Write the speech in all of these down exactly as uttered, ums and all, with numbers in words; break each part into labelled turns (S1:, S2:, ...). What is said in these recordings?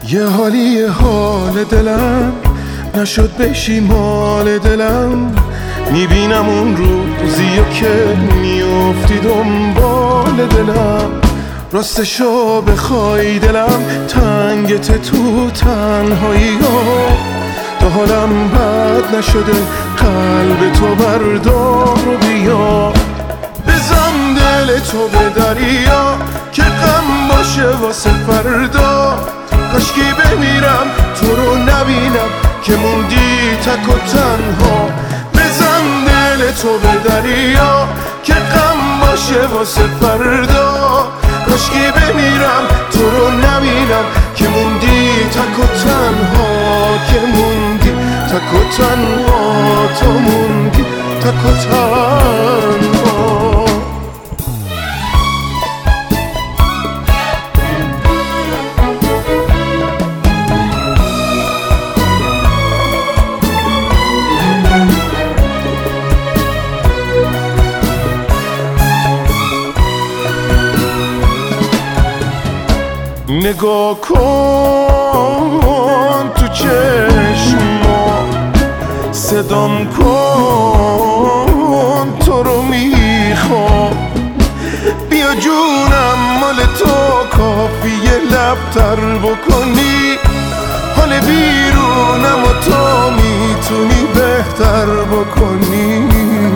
S1: یه حالی یه حال دلم نشد بشی مال دلم، میبینم اون روزیو که میافتی دنبال دلم. راستشو بخوای دلم تنگت تو تنهایی ها، تا حالم بد نشده قلب تو بردار و بیا. بزن دل تو به دریا که غم باشه واسه فردا، کاشکی بمیرم تو رو نبینم که موندی تک و تنها. بزن دل تو به دریا که غم باشه واسه فردا، کاشکی بمیرم تو رو نبینم که موندی تک و تنها، که موندی تک و تنها، تو موندی تک و تنها. نگاه کن تو چشما، صدام کن تو رو میخوام. بیا جونم مال تو کافیه لب تر بکنی، حال بیرونم و تو میتونی بهتر بکنی.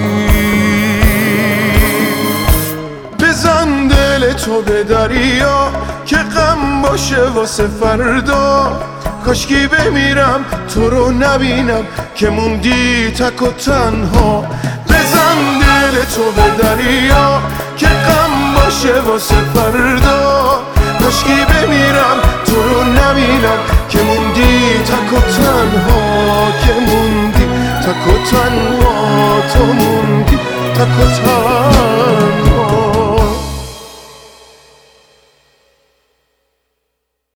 S1: بزن دل تو به دریا که غم باشه واسه فردا، کاشکی بمیرم تو رو نبینم که موندی تک و تنها. بزن دل تو به دریا که غم باشه واسه فردا، کاشکی بمیرم تو رو نبینم که موندی تک و تنها، که موندی تک و تنها، تو موندی تک و تنها.